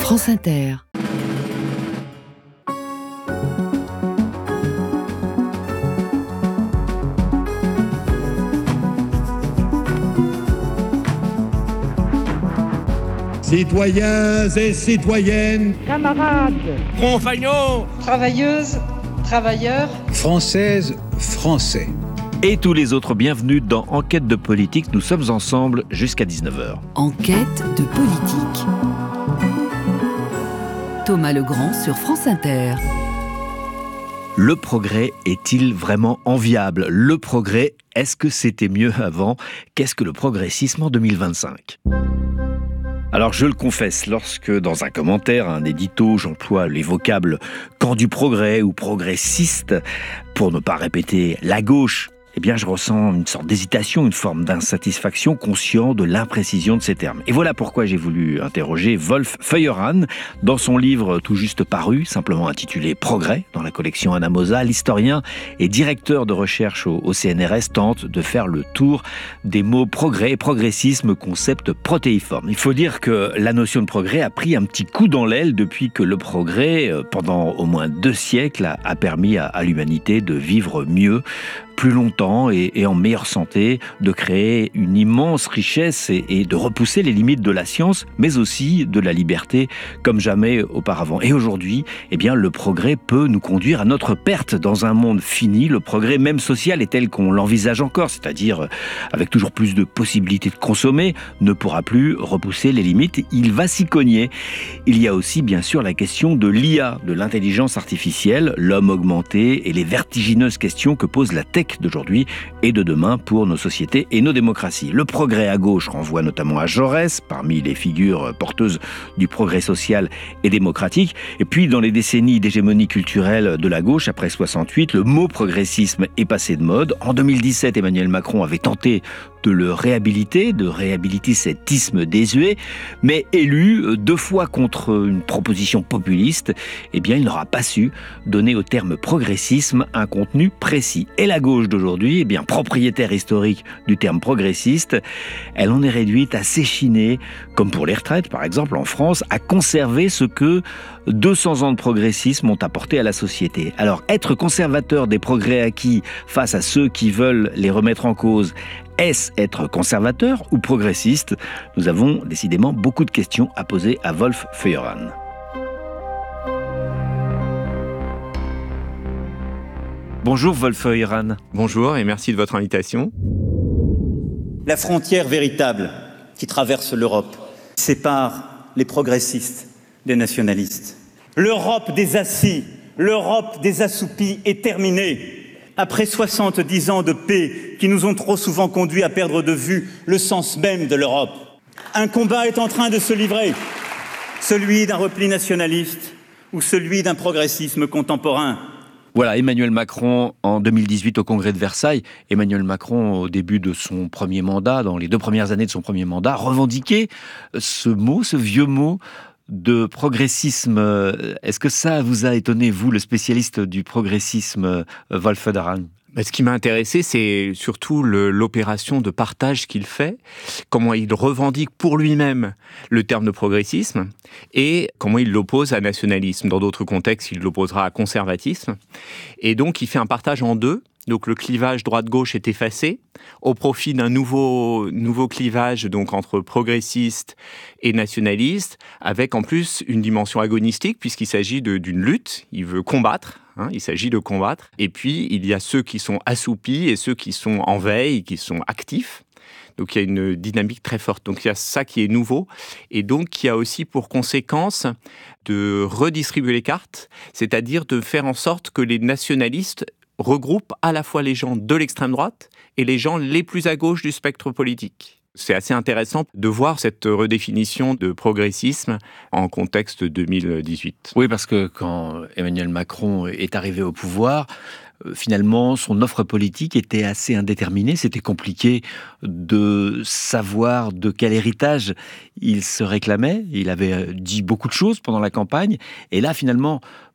France Inter. Citoyens et citoyennes, camarades, compagnons, travailleuses, travailleurs, Françaises, Français. Et tous les autres, bienvenus dans Enquête de politique. Nous sommes ensemble jusqu'à 19h. Enquête de politique. Thomas Legrand sur France Inter. Le progrès est-il vraiment enviable ? Le progrès, est-ce que c'était mieux avant ? Qu'est-ce que le progressisme en 2025 ? Alors je le confesse, lorsque dans un commentaire, un édito, j'emploie les vocables « camp du progrès » ou « progressiste » pour ne pas répéter « la gauche », eh bien je ressens une sorte d'hésitation, une forme d'insatisfaction, conscient de l'imprécision de ces termes. Et voilà pourquoi j'ai voulu interroger Wolf Feuerhahn. Dans son livre tout juste paru, simplement intitulé « Progrès » dans la collection Anamosa, l'historien et directeur de recherche au CNRS tente de faire le tour des mots progrès et progressisme, concept protéiforme. Il faut dire que la notion de progrès a pris un petit coup dans l'aile depuis que le progrès, pendant au moins 2 siècles, a permis à l'humanité de vivre mieux, plus longtemps et en meilleure santé, de créer une immense richesse et de repousser les limites de la science, mais aussi de la liberté comme jamais auparavant. Et aujourd'hui, eh bien, le progrès peut nous conduire à notre perte dans un monde fini. Le progrès, même social, est tel qu'on l'envisage encore, c'est-à-dire avec toujours plus de possibilités de consommer, ne pourra plus repousser les limites. Il va s'y cogner. Il y a aussi, bien sûr, la question de l'IA, de l'intelligence artificielle, l'homme augmenté et les vertigineuses questions que pose la tech d'aujourd'hui et de demain pour nos sociétés et nos démocraties. Le progrès à gauche renvoie notamment à Jaurès, parmi les figures porteuses du progrès social et démocratique. Et puis, dans les décennies d'hégémonie culturelle de la gauche, après 68, le mot progressisme est passé de mode. En 2017, Emmanuel Macron avait tenté de le réhabiliter, de réhabiliter cet isme désuet, mais élu 2 fois contre une proposition populiste, eh bien, il n'aura pas su donner au terme progressisme un contenu précis. Et la gauche d'aujourd'hui, eh bien, propriétaire historique du terme progressiste, elle en est réduite à s'échiner, comme pour les retraites par exemple en France, à conserver ce que 200 ans de progressisme ont apporté à la société. Alors, être conservateur des progrès acquis face à ceux qui veulent les remettre en cause, est-ce être conservateur ou progressiste ? Nous avons décidément beaucoup de questions à poser à Wolf Feuerhahn. Bonjour Wolf Feuerhahn. Bonjour et merci de votre invitation. La frontière véritable qui traverse l'Europe sépare les progressistes des nationalistes. L'Europe des assis, l'Europe des assoupis est terminée. Après 70 ans de paix qui nous ont trop souvent conduits à perdre de vue le sens même de l'Europe, un combat est en train de se livrer, celui d'un repli nationaliste ou celui d'un progressisme contemporain. Voilà, Emmanuel Macron en 2018 au Congrès de Versailles. Emmanuel Macron, au début de son premier mandat, dans les 2 premières années de son premier mandat, revendiquait ce mot, ce vieux mot de progressisme. Est-ce que ça vous a étonné, vous, le spécialiste du progressisme, Wolf Feuerhahn ? Ce qui m'a intéressé, c'est surtout l'opération de partage qu'il fait, comment il revendique pour lui-même le terme de progressisme et comment il l'oppose à nationalisme. Dans d'autres contextes, il l'opposera à conservatisme. Et donc, il fait un partage en 2. Donc le clivage droite-gauche est effacé au profit d'un nouveau clivage donc entre progressistes et nationalistes, avec en plus une dimension agonistique puisqu'il s'agit d'une lutte. Il veut combattre. Il s'agit de combattre. Et puis, il y a ceux qui sont assoupis et ceux qui sont en veille, qui sont actifs. Donc, il y a une dynamique très forte. Donc, il y a ça qui est nouveau. Et donc, il y a aussi pour conséquence de redistribuer les cartes, c'est-à-dire de faire en sorte que les nationalistes regroupent à la fois les gens de l'extrême droite et les gens les plus à gauche du spectre politique. C'est assez intéressant de voir cette redéfinition de progressisme en contexte 2018. Oui, parce que quand Emmanuel Macron est arrivé au pouvoir, finalement, son offre politique était assez indéterminée. C'était compliqué de savoir de quel héritage il se réclamait. Il avait dit beaucoup de choses pendant la campagne. Et là, finalement,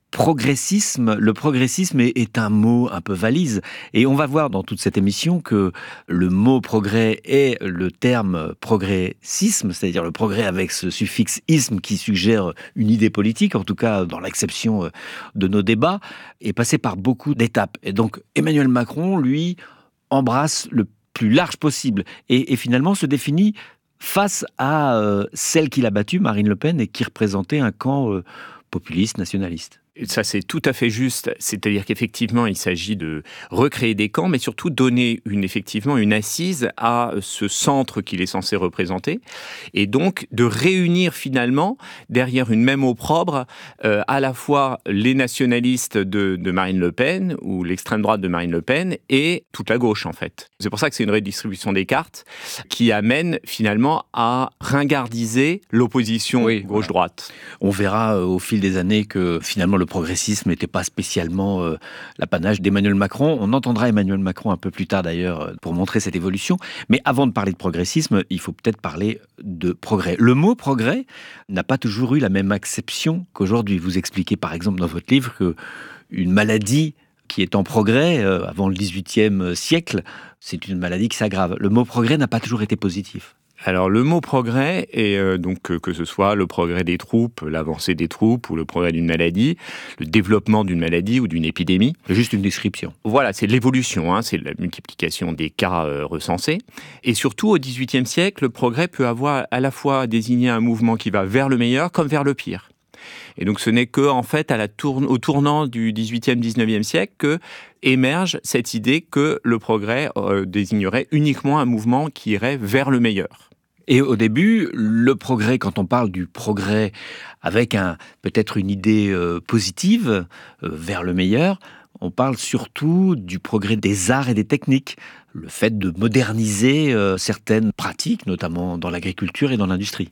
progressisme. Le progressisme est un mot un peu valise. Et on va voir dans toute cette émission que le mot progrès est le terme progressisme, c'est-à-dire le progrès avec ce suffixe isme qui suggère une idée politique, en tout cas dans l'acception de nos débats, est passé par beaucoup d'étapes. Et donc Emmanuel Macron, lui, embrasse le plus large possible et finalement se définit face à celle qu'il a battue, Marine Le Pen, et qui représentait un camp populiste, nationaliste. Ça, c'est tout à fait juste. C'est-à-dire qu'effectivement, il s'agit de recréer des camps, mais surtout donner effectivement une assise à ce centre qu'il est censé représenter. Et donc, de réunir finalement, derrière une même opprobre, à la fois les nationalistes de Marine Le Pen, ou l'extrême droite de Marine Le Pen, et toute la gauche, en fait. C'est pour ça que c'est une redistribution des cartes qui amène finalement à ringardiser l'opposition gauche-droite. On verra au fil des années que finalement le progressisme n'était pas spécialement l'apanage d'Emmanuel Macron. On entendra Emmanuel Macron un peu plus tard d'ailleurs pour montrer cette évolution. Mais avant de parler de progressisme, il faut peut-être parler de progrès. Le mot progrès n'a pas toujours eu la même acception qu'aujourd'hui. Vous expliquez par exemple dans votre livre qu'une maladie qui est en progrès avant le XVIIIe siècle, c'est une maladie qui s'aggrave. Le mot progrès n'a pas toujours été positif. Alors le mot progrès, et donc que ce soit le progrès des troupes, l'avancée des troupes ou le progrès d'une maladie, le développement d'une maladie ou d'une épidémie. C'est juste une description. Voilà, c'est l'évolution, c'est la multiplication des cas recensés. Et surtout au XVIIIe siècle, le progrès peut avoir à la fois désigné un mouvement qui va vers le meilleur comme vers le pire. Et donc ce n'est que en fait au tournant du XVIIIe, XIXe siècle que émerge cette idée que le progrès désignerait uniquement un mouvement qui irait vers le meilleur. Et au début, le progrès, quand on parle du progrès avec peut-être une idée positive vers le meilleur, on parle surtout du progrès des arts et des techniques, le fait de moderniser certaines pratiques, notamment dans l'agriculture et dans l'industrie.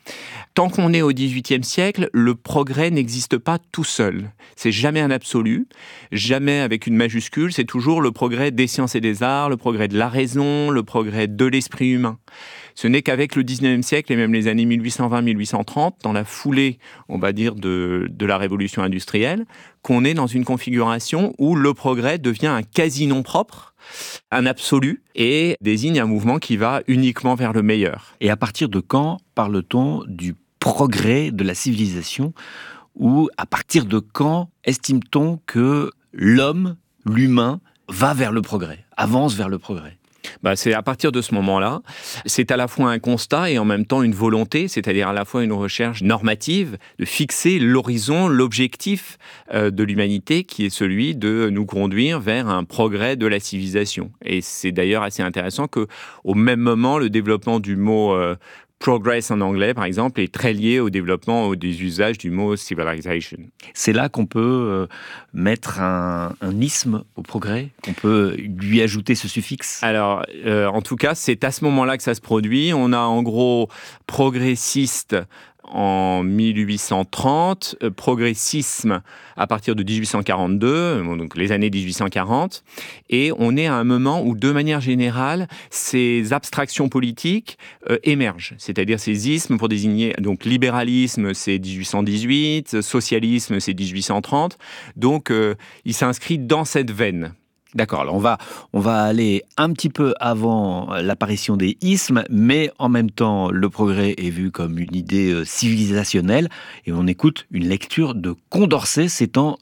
Tant qu'on est au XVIIIe siècle, le progrès n'existe pas tout seul. C'est jamais un absolu, jamais avec une majuscule, c'est toujours le progrès des sciences et des arts, le progrès de la raison, le progrès de l'esprit humain. Ce n'est qu'avec le XIXe siècle et même les années 1820-1830, dans la foulée, on va dire, de la révolution industrielle, qu'on est dans une configuration où le progrès devient un quasi-nom propre, un absolu, et désigne un mouvement qui va uniquement vers le meilleur. Et à partir de quand parle-t-on du progrès de la civilisation, ou à partir de quand estime-t-on que l'humain, va vers le progrès, avance vers le progrès ? C'est à partir de ce moment-là, c'est à la fois un constat et en même temps une volonté, c'est-à-dire à la fois une recherche normative de fixer l'horizon, l'objectif de l'humanité qui est celui de nous conduire vers un progrès de la civilisation. Et c'est d'ailleurs assez intéressant qu'au même moment, le développement du mot progress en anglais, par exemple, est très lié au développement des usages du mot civilization. C'est là qu'on peut mettre un isme au progrès, qu'on peut lui ajouter ce suffixe. Alors, en tout cas, c'est à ce moment-là que ça se produit. On a en gros progressiste en 1830, progressisme à partir de 1842, donc les années 1840, et on est à un moment où, de manière générale, ces abstractions politiques émergent, c'est-à-dire ces ismes pour désigner, donc libéralisme c'est 1818, socialisme c'est 1830, donc il s'inscrit dans cette veine. D'accord, alors on va aller un petit peu avant l'apparition des ismes, mais en même temps, le progrès est vu comme une idée civilisationnelle, et on écoute une lecture de Condorcet, c'est en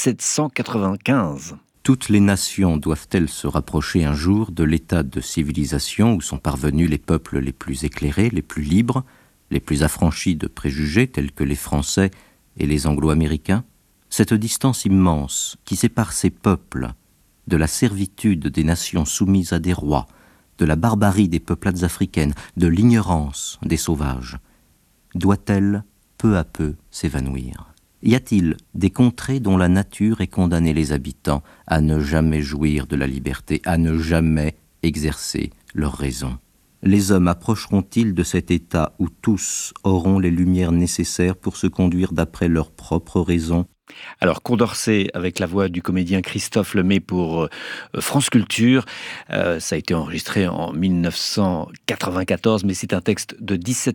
1795. Toutes les nations doivent-elles se rapprocher un jour de l'état de civilisation où sont parvenus les peuples les plus éclairés, les plus libres, les plus affranchis de préjugés tels que les Français et les Anglo-Américains ? Cette distance immense qui sépare ces peuples de la servitude des nations soumises à des rois, de la barbarie des peuplades africaines, de l'ignorance des sauvages, doit-elle peu à peu s'évanouir ? Y a-t-il des contrées dont la nature ait condamné les habitants à ne jamais jouir de la liberté, à ne jamais exercer leur raison ? Les hommes approcheront-ils de cet état où tous auront les lumières nécessaires pour se conduire d'après leur propre raison ? Alors Condorcet avec la voix du comédien Christophe Lemay pour France Culture. Ça a été enregistré en 1994, mais c'est un texte de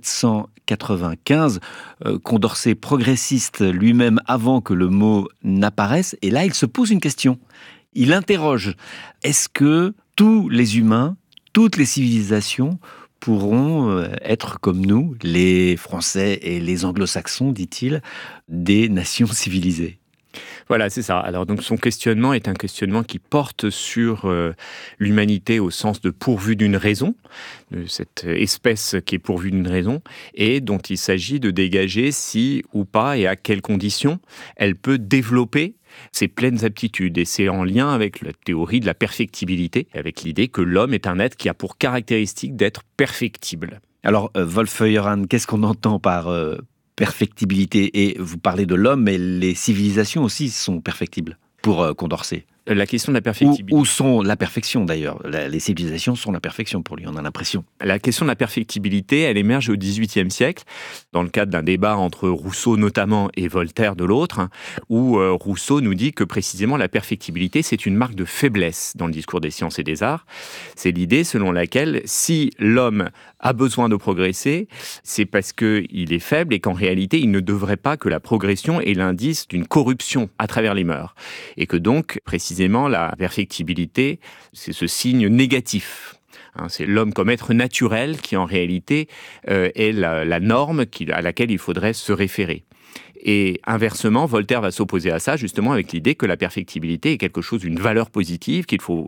1795. Condorcet progressiste lui-même avant que le mot n'apparaisse. Et là, il se pose une question. Il interroge, est-ce que tous les humains, toutes les civilisations pourront être comme nous, les Français et les Anglo-Saxons, dit-il, des nations civilisées ? Voilà, c'est ça. Alors donc son questionnement est un questionnement qui porte sur l'humanité au sens de pourvue d'une raison, de cette espèce qui est pourvue d'une raison, et dont il s'agit de dégager si ou pas et à quelles conditions elle peut développer ses pleines aptitudes. Et c'est en lien avec la théorie de la perfectibilité, avec l'idée que l'homme est un être qui a pour caractéristique d'être perfectible. Alors, Wolf Feuerhahn, qu'est-ce qu'on entend par perfectibilité? Et vous parlez de l'homme, mais les civilisations aussi sont perfectibles pour Condorcet. La question de la perfectibilité. Où sont la perfection d'ailleurs? Les civilisations sont la perfection pour lui, on a l'impression. La question de la perfectibilité, elle émerge au XVIIIe siècle, dans le cadre d'un débat entre Rousseau notamment et Voltaire de l'autre, où Rousseau nous dit que précisément la perfectibilité, c'est une marque de faiblesse dans le discours des sciences et des arts. C'est l'idée selon laquelle si l'homme a besoin de progresser, c'est parce qu'il est faible et qu'en réalité, il ne devrait pas que la progression est l'indice d'une corruption à travers les mœurs. Et que donc, précisément, la perfectibilité, c'est ce signe négatif. C'est l'homme comme être naturel qui, en réalité, est la norme à laquelle il faudrait se référer. Et inversement, Voltaire va s'opposer à ça, justement, avec l'idée que la perfectibilité est quelque chose, une valeur positive qu'il faut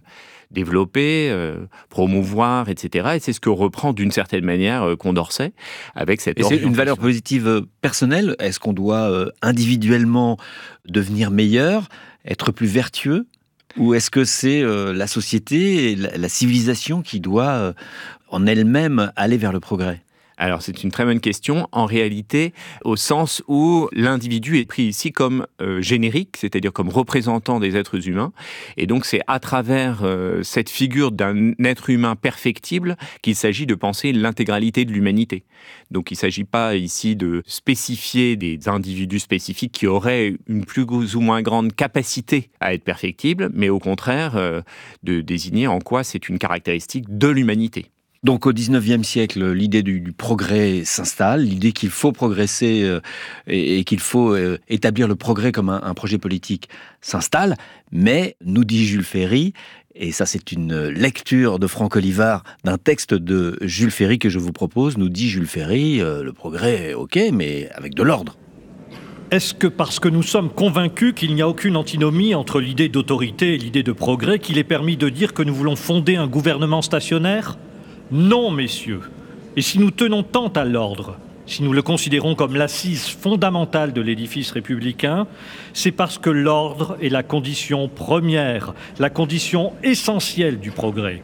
développer, promouvoir, etc. Et c'est ce que reprend d'une certaine manière Condorcet avec cette orientation. Et c'est une valeur positive personnelle? Est-ce qu'on doit individuellement devenir meilleur, être plus vertueux? Ou est-ce que c'est la société et la civilisation qui doit en elle-même aller vers le progrès? Alors, c'est une très bonne question. En réalité, au sens où l'individu est pris ici comme générique, c'est-à-dire comme représentant des êtres humains. Et donc, c'est à travers cette figure d'un être humain perfectible qu'il s'agit de penser l'intégralité de l'humanité. Donc, il ne s'agit pas ici de spécifier des individus spécifiques qui auraient une plus ou moins grande capacité à être perfectibles, mais au contraire, de désigner en quoi c'est une caractéristique de l'humanité. Donc au XIXe siècle, l'idée du progrès s'installe, l'idée qu'il faut progresser et qu'il faut établir le progrès comme un projet politique s'installe, mais, nous dit Jules Ferry, et ça c'est une lecture de Franck Olivard d'un texte de Jules Ferry que je vous propose, nous dit Jules Ferry, le progrès, ok, mais avec de l'ordre. Est-ce que parce que nous sommes convaincus qu'il n'y a aucune antinomie entre l'idée d'autorité et l'idée de progrès qu'il est permis de dire que nous voulons fonder un gouvernement stationnaire ? Non, messieurs. Et si nous tenons tant à l'ordre, si nous le considérons comme l'assise fondamentale de l'édifice républicain, c'est parce que l'ordre est la condition première, la condition essentielle du progrès.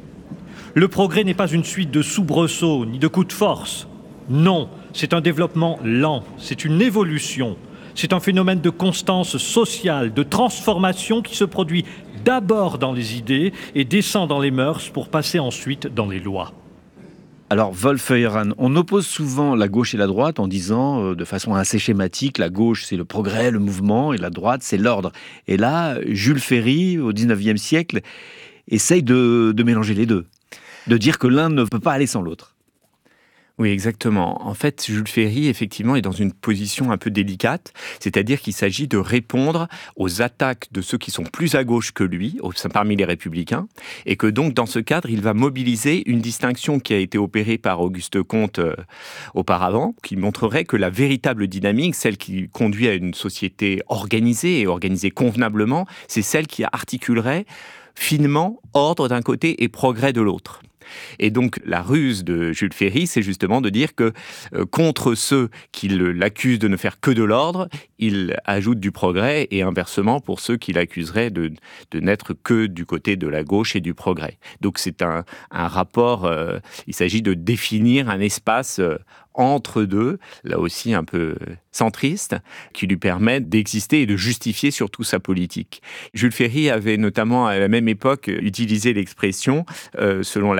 Le progrès n'est pas une suite de soubresauts ni de coups de force. Non, c'est un développement lent, c'est une évolution. C'est un phénomène de constance sociale, de transformation qui se produit d'abord dans les idées et descend dans les mœurs pour passer ensuite dans les lois. Alors, Wolf Feuerhahn, on oppose souvent la gauche et la droite en disant, de façon assez schématique, la gauche c'est le progrès, le mouvement, et la droite c'est l'ordre. Et là, Jules Ferry, au XIXe siècle, essaye de mélanger les deux, de dire que l'un ne peut pas aller sans l'autre. Oui, exactement. En fait, Jules Ferry, effectivement, est dans une position un peu délicate, c'est-à-dire qu'il s'agit de répondre aux attaques de ceux qui sont plus à gauche que lui, parmi les républicains, et que donc, dans ce cadre, il va mobiliser une distinction qui a été opérée par Auguste Comte auparavant, qui montrerait que la véritable dynamique, celle qui conduit à une société organisée et organisée convenablement, c'est celle qui articulerait finement ordre d'un côté et progrès de l'autre. Et donc, la ruse de Jules Ferry, c'est justement de dire que contre ceux qui l'accusent de ne faire que de l'ordre, il ajoute du progrès, et inversement pour ceux qui l'accuseraient de n'être que du côté de la gauche et du progrès. Donc, c'est un rapport, il s'agit de définir un espace entre deux, là aussi un peu centriste, qui lui permet d'exister et de justifier surtout sa politique. Jules Ferry avait notamment à la même époque utilisé l'expression selon laquelle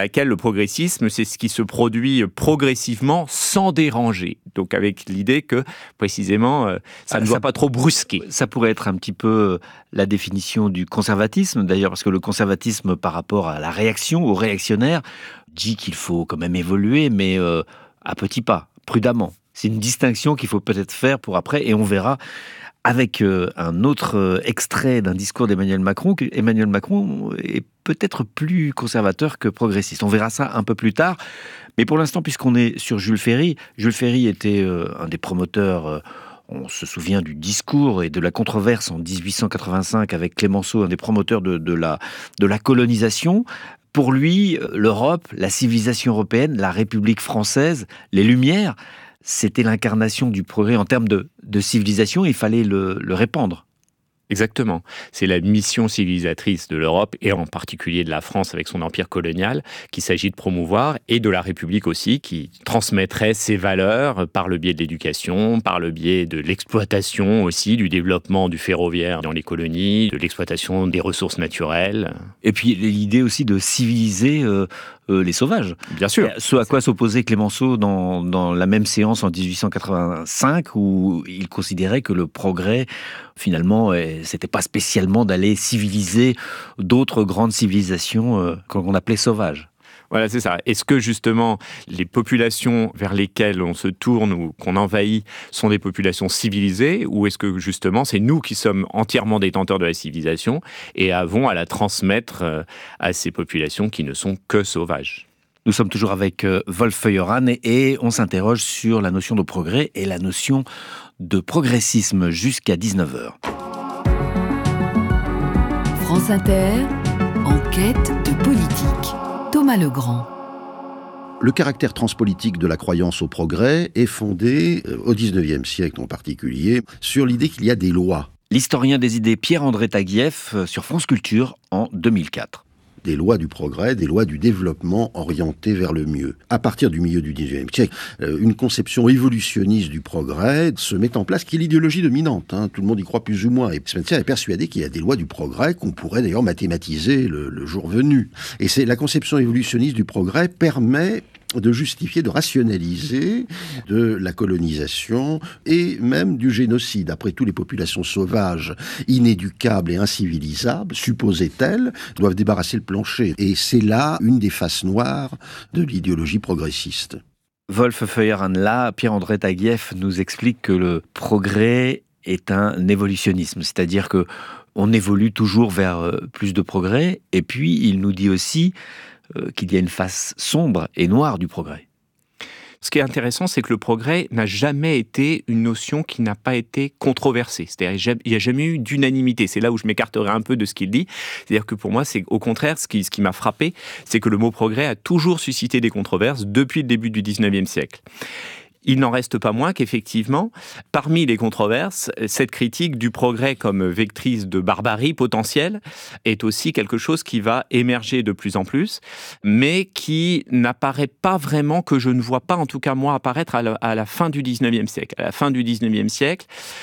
laquelle le progressisme, c'est ce qui se produit progressivement sans déranger. Donc avec l'idée que, précisément, ça ne doit pas trop brusquer. Ça pourrait être un petit peu la définition du conservatisme, d'ailleurs, parce que le conservatisme, par rapport à la réaction, aux réactionnaires, dit qu'il faut quand même évoluer, mais à petits pas, prudemment. C'est une distinction qu'il faut peut-être faire pour après, et on verra avec un autre extrait d'un discours d'Emmanuel Macron, qu'Emmanuel Macron est peut-être plus conservateur que progressiste. On verra ça un peu plus tard. Mais pour l'instant, puisqu'on est sur Jules Ferry était un des promoteurs, on se souvient du discours et de la controverse en 1885 avec Clémenceau, un des promoteurs de la colonisation. Pour lui, l'Europe, la civilisation européenne, la République française, les Lumières, c'était l'incarnation du progrès en termes de civilisation, il fallait le répandre. Exactement. C'est la mission civilisatrice de l'Europe, et en particulier de la France avec son empire colonial, qu'il s'agit de promouvoir, et de la République aussi, qui transmettrait ses valeurs par le biais de l'éducation, par le biais de l'exploitation aussi, du développement du ferroviaire dans les colonies, de l'exploitation des ressources naturelles. Et puis l'idée aussi de civiliser les sauvages. Bien sûr. Ce à quoi s'opposait Clémenceau dans la même séance en 1885, où il considérait que le progrès, finalement, c'était pas spécialement d'aller civiliser d'autres grandes civilisations qu'on appelait sauvages. Voilà, c'est ça. Est-ce que justement les populations vers lesquelles on se tourne ou qu'on envahit sont des populations civilisées, ou est-ce que justement c'est nous qui sommes entièrement détenteurs de la civilisation et avons à la transmettre à ces populations qui ne sont que sauvages ? Nous sommes toujours avec Wolf Feuerhahn et on s'interroge sur la notion de progrès et la notion de progressisme jusqu'à 19h. France Inter, enquête de politique. Thomas Legrand. Le caractère transpolitique de la croyance au progrès est fondé, au XIXe siècle en particulier, sur l'idée qu'il y a des lois. L'historien des idées Pierre-André Taguieff sur France Culture en 2004. Des lois du progrès, des lois du développement orientées vers le mieux. À partir du milieu du XIXe siècle, une conception évolutionniste du progrès se met en place, qui est l'idéologie dominante. Tout le monde y croit plus ou moins. Et Spencer est persuadé qu'il y a des lois du progrès qu'on pourrait d'ailleurs mathématiser le jour venu. Et c'est la conception évolutionniste du progrès permet de justifier, de rationaliser de la colonisation et même du génocide. Après tout, les populations sauvages, inéducables et incivilisables, supposait-elle, doivent débarrasser le plancher. Et c'est là une des faces noires de l'idéologie progressiste. Wolf Feuerhahn, là, Pierre-André Taguieff nous explique que le progrès est un évolutionnisme, c'est-à-dire que on évolue toujours vers plus de progrès, et puis il nous dit aussi qu'il y a une face sombre et noire du progrès. Ce qui est intéressant, c'est que le progrès n'a jamais été une notion qui n'a pas été controversée. C'est-à-dire il n'y a jamais eu d'unanimité. C'est là où je m'écarterai un peu de ce qu'il dit. C'est-à-dire que pour moi, c'est au contraire, ce qui m'a frappé, c'est que le mot progrès a toujours suscité des controverses depuis le début du XIXe siècle. Il n'en reste pas moins qu'effectivement, parmi les controverses, cette critique du progrès comme vectrice de barbarie potentielle est aussi quelque chose qui va émerger de plus en plus, mais qui n'apparaît pas vraiment, que je ne vois pas en tout cas moi apparaître à la fin du XIXe siècle. À la fin du XIXe siècle,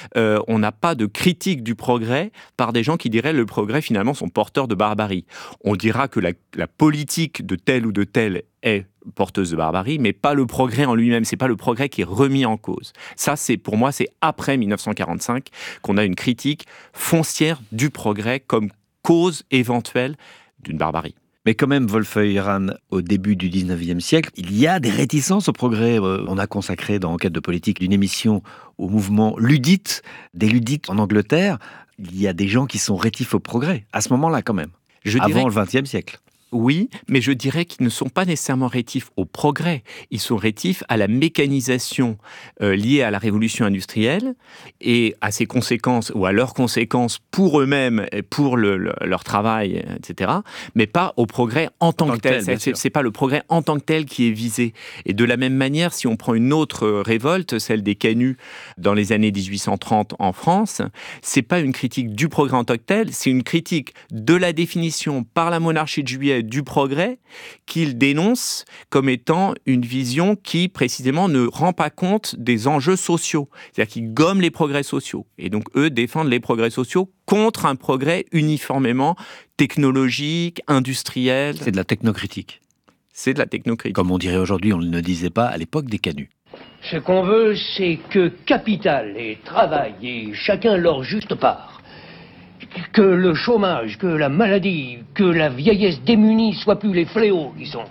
on n'a pas de critique du progrès par des gens qui diraient le progrès finalement sont porteurs de barbarie. On dira que la politique de tel ou de tel est porteuse de barbarie, mais pas le progrès en lui-même. C'est pas le progrès qui est remis en cause. Ça, pour moi, c'est après 1945 qu'on a une critique foncière du progrès comme cause éventuelle d'une barbarie. Mais quand même, Wolf Feuerhahn, au début du 19e siècle, il y a des réticences au progrès. On a consacré dans Enquête de politique une émission au mouvement luddite, des luddites en Angleterre. Il y a des gens qui sont rétifs au progrès, à ce moment-là quand même, avant le 20e siècle. Oui, mais je dirais qu'ils ne sont pas nécessairement rétifs au progrès. Ils sont rétifs à la mécanisation liée à la révolution industrielle et à ses conséquences ou à leurs conséquences pour eux-mêmes, pour leur travail, etc. Mais pas au progrès en tant que tel. C'est pas le progrès en tant que tel qui est visé. Et de la même manière, si on prend une autre révolte, celle des canuts dans les années 1830 en France, c'est pas une critique du progrès en tant que tel, c'est une critique de la définition par la monarchie de Juillet du progrès qu'il dénonce comme étant une vision qui, précisément, ne rend pas compte des enjeux sociaux. C'est-à-dire qu'ils gomment les progrès sociaux. Et donc, eux défendent les progrès sociaux contre un progrès uniformément technologique, industriel. C'est de la technocritique. c'est de la technocritique. Comme on dirait aujourd'hui, on ne le disait pas à l'époque des canuts. Ce qu'on veut, c'est que capital et travail aient chacun leur juste part. Que le chômage, que la maladie, que la vieillesse démunie soient plus les fléaux qui sont.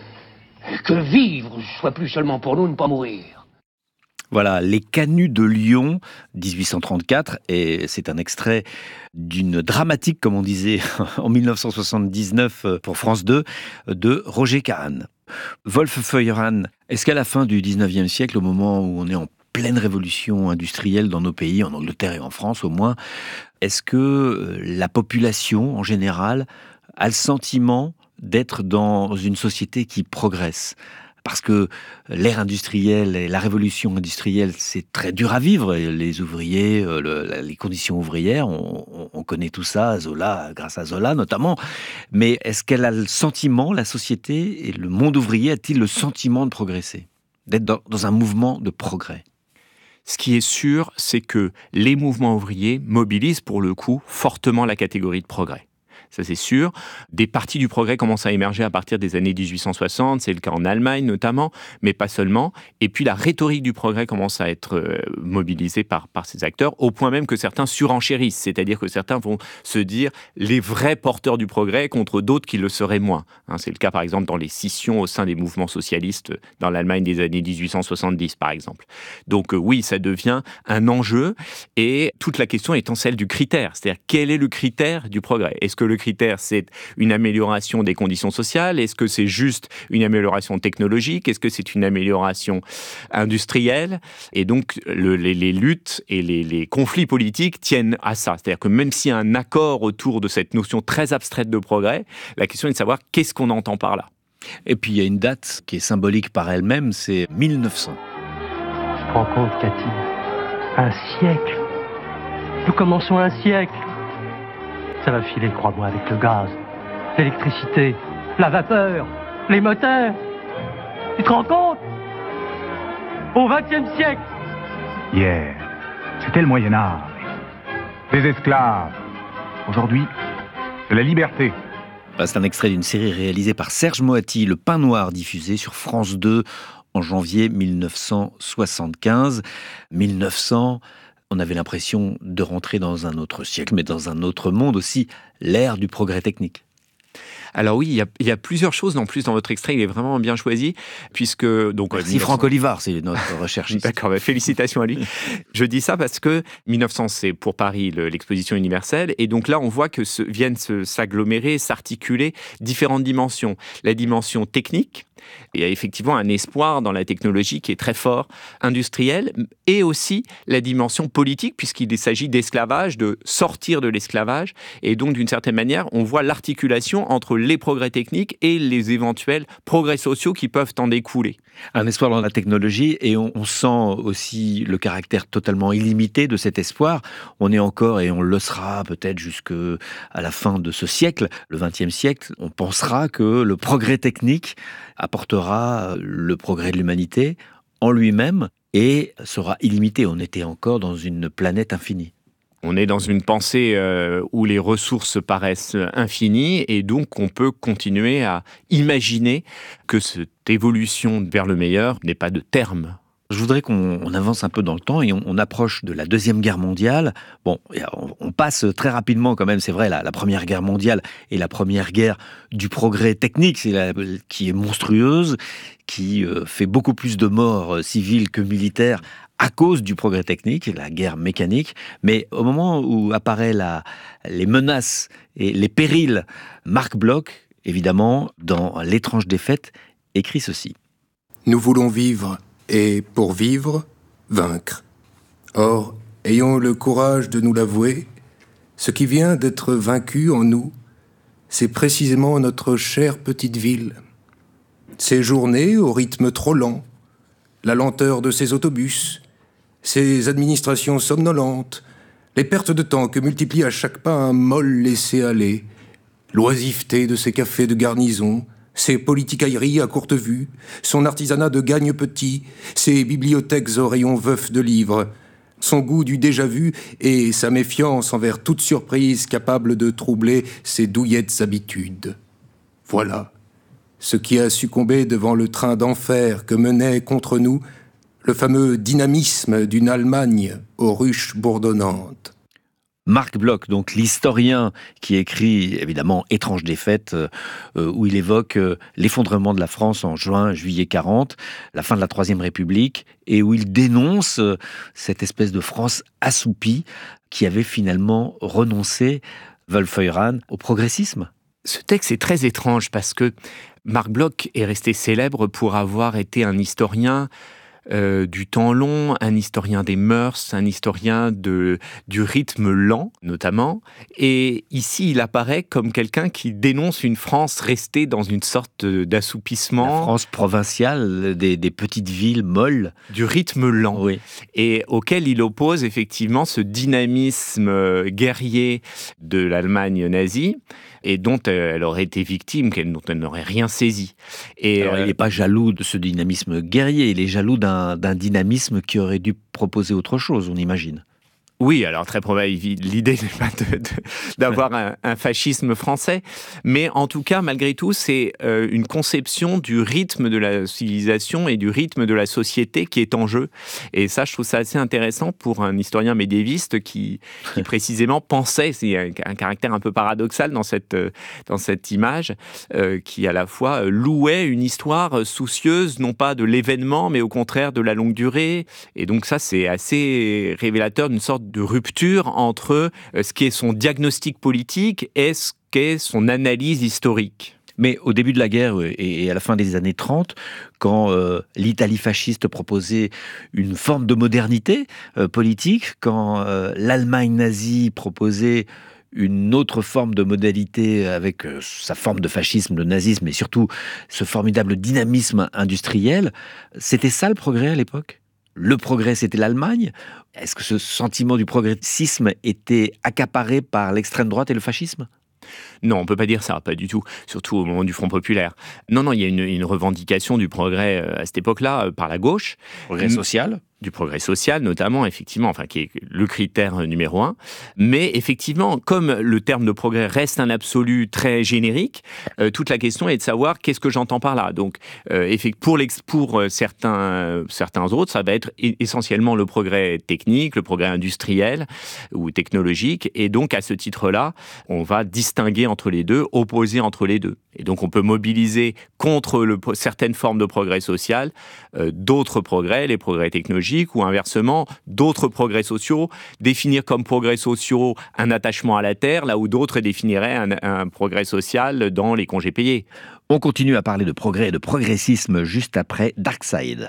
Que vivre soit plus seulement pour nous ne pas mourir. Voilà, Les Canuts de Lyon, 1834, et c'est un extrait d'une dramatique, comme on disait en 1979 pour France 2, de Roger Kahn. Wolf Feuerhahn, est-ce qu'à la fin du 19e siècle, au moment où on est en pleine révolution industrielle dans nos pays, en Angleterre et en France au moins, est-ce que la population en général a le sentiment d'être dans une société qui progresse ? Parce que l'ère industrielle et la révolution industrielle, c'est très dur à vivre. Les ouvriers, les conditions ouvrières, on connaît tout ça, Zola, grâce à Zola notamment. Mais est-ce qu'elle a le sentiment, la société et le monde ouvrier a-t-il le sentiment de progresser, d'être dans un mouvement de progrès ? Ce qui est sûr, c'est que les mouvements ouvriers mobilisent pour le coup fortement la catégorie de progrès. Ça c'est sûr. Des partis du progrès commencent à émerger à partir des années 1860, c'est le cas en Allemagne notamment, mais pas seulement. Et puis la rhétorique du progrès commence à être mobilisée par ces acteurs, au point même que certains surenchérissent, c'est-à-dire que certains vont se dire les vrais porteurs du progrès contre d'autres qui le seraient moins. C'est le cas par exemple dans les scissions au sein des mouvements socialistes dans l'Allemagne des années 1870 par exemple. Donc oui, ça devient un enjeu et toute la question étant celle du critère, c'est-à-dire quel est le critère du progrès ? Est-ce que le critère, c'est une amélioration des conditions sociales ? Est-ce que c'est juste une amélioration technologique ? Est-ce que c'est une amélioration industrielle ? Et donc, les luttes et les conflits politiques tiennent à ça. C'est-à-dire que même s'il y a un accord autour de cette notion très abstraite de progrès, la question est de savoir qu'est-ce qu'on entend par là. Et puis, il y a une date qui est symbolique par elle-même, c'est 1900. Tu te rends compte, Cathy ? Un siècle. Nous commençons un siècle. Ça va filer, crois-moi, avec le gaz, l'électricité, la vapeur, les moteurs. Tu te rends compte ? Au XXe siècle. Hier, c'était le Moyen-Âge. Des esclaves. Aujourd'hui, de la liberté. C'est un extrait d'une série réalisée par Serge Moati, Le Pain Noir, diffusé sur France 2 en janvier 1975. 1900... on avait l'impression de rentrer dans un autre siècle, mais dans un autre monde aussi, l'ère du progrès technique. Alors oui, il y a plusieurs choses en plus dans votre extrait, il est vraiment bien choisi, puisque... Merci Franck Olivard, c'est notre recherchiste. D'accord, félicitations à lui. Je dis ça parce que 1900, c'est pour Paris l'exposition universelle, et donc là, on voit que viennent s'agglomérer, s'articuler différentes dimensions. La dimension technique, il y a effectivement un espoir dans la technologie qui est très fort, industriel, et aussi la dimension politique, puisqu'il s'agit d'esclavage, de sortir de l'esclavage, et donc d'une certaine manière, on voit l'articulation entre les progrès techniques et les éventuels progrès sociaux qui peuvent en découler. Un espoir dans la technologie, et on sent aussi le caractère totalement illimité de cet espoir. On est encore, et on le sera peut-être jusqu'à la fin de ce siècle, le XXe siècle, on pensera que le progrès technique apportera le progrès de l'humanité en lui-même et sera illimité. On était encore dans une planète infinie. On est dans une pensée où les ressources paraissent infinies et donc on peut continuer à imaginer que cette évolution vers le meilleur n'est pas de terme. Je voudrais qu'on avance un peu dans le temps et on approche de la Deuxième Guerre mondiale. Bon, on passe très rapidement quand même, c'est vrai, la Première Guerre mondiale et la Première Guerre du progrès technique, qui est monstrueuse, qui fait beaucoup plus de morts civiles que militaires à cause du progrès technique, la guerre mécanique. Mais au moment où apparaissent les menaces et les périls, Marc Bloch, évidemment, dans L'étrange défaite, écrit ceci. Nous voulons vivre et, pour vivre, vaincre. Or, ayons le courage de nous l'avouer, ce qui vient d'être vaincu en nous, c'est précisément notre chère petite ville. Ces journées au rythme trop lent, la lenteur de ces autobus, ces administrations somnolentes, les pertes de temps que multiplie à chaque pas un molle laisser-aller, l'oisiveté de ces cafés de garnison, ses politicailleries à courte vue, son artisanat de gagne-petit, ses bibliothèques aux rayons veufs de livres, son goût du déjà-vu et sa méfiance envers toute surprise capable de troubler ses douillettes habitudes. Voilà, ce qui a succombé devant le train d'enfer que menait contre nous le fameux dynamisme d'une Allemagne aux ruches bourdonnantes. Marc Bloch, donc l'historien qui écrit évidemment Étrange défaite, où il évoque l'effondrement de la France en juillet 40, la fin de la Troisième République, et où il dénonce cette espèce de France assoupie qui avait finalement renoncé, Wolf-Euren, au progressisme. Ce texte est très étrange parce que Marc Bloch est resté célèbre pour avoir été un historien du temps long, un historien des mœurs, un historien du rythme lent, notamment. Et ici, il apparaît comme quelqu'un qui dénonce une France restée dans une sorte d'assoupissement. La France provinciale, des petites villes molles. Du rythme lent. Oui. Et auquel il oppose effectivement ce dynamisme guerrier de l'Allemagne nazie, et dont elle aurait été victime, dont elle n'aurait rien saisi. Et alors, il n'est pas jaloux de ce dynamisme guerrier, il est jaloux d'un dynamisme qui aurait dû proposer autre chose, on imagine. Oui, alors très probablement, l'idée n'est pas d'avoir un fascisme français, mais en tout cas, malgré tout, c'est une conception du rythme de la civilisation et du rythme de la société qui est en jeu. Et ça, je trouve ça assez intéressant pour un historien médiéviste qui précisément pensait, c'est un caractère un peu paradoxal dans cette image, qui à la fois louait une histoire soucieuse, non pas de l'événement, mais au contraire de la longue durée. Et donc ça, c'est assez révélateur d'une sorte de rupture entre ce qui est son diagnostic politique et ce qu'est son analyse historique. Mais au début de la guerre et à la fin des années 30, quand l'Italie fasciste proposait une forme de modernité politique, quand l'Allemagne nazie proposait une autre forme de modalité avec sa forme de fascisme, le nazisme, et surtout ce formidable dynamisme industriel, c'était ça le progrès à l'époque ? Le progrès, c'était l'Allemagne. Est-ce que ce sentiment du progressisme était accaparé par l'extrême droite et le fascisme ? Non, on ne peut pas dire ça, pas du tout, surtout au moment du Front populaire. Non, il y a une revendication du progrès à cette époque-là par la gauche. Progrès social ? Du progrès social, notamment, effectivement, qui est le critère numéro 1. Mais effectivement, comme le terme de progrès reste un absolu très générique, toute la question est de savoir qu'est-ce que j'entends par là. Donc, pour certains autres, ça va être essentiellement le progrès technique, le progrès industriel ou technologique. Et donc, à ce titre-là, on va distinguer entre les deux, opposer entre les deux. Et donc, on peut mobiliser contre certaines formes de progrès social d'autres progrès, les progrès technologiques, ou inversement, d'autres progrès sociaux, définir comme progrès sociaux un attachement à la terre, là où d'autres définiraient un progrès social dans les congés payés. On continue à parler de progrès et de progressisme juste après Darkside.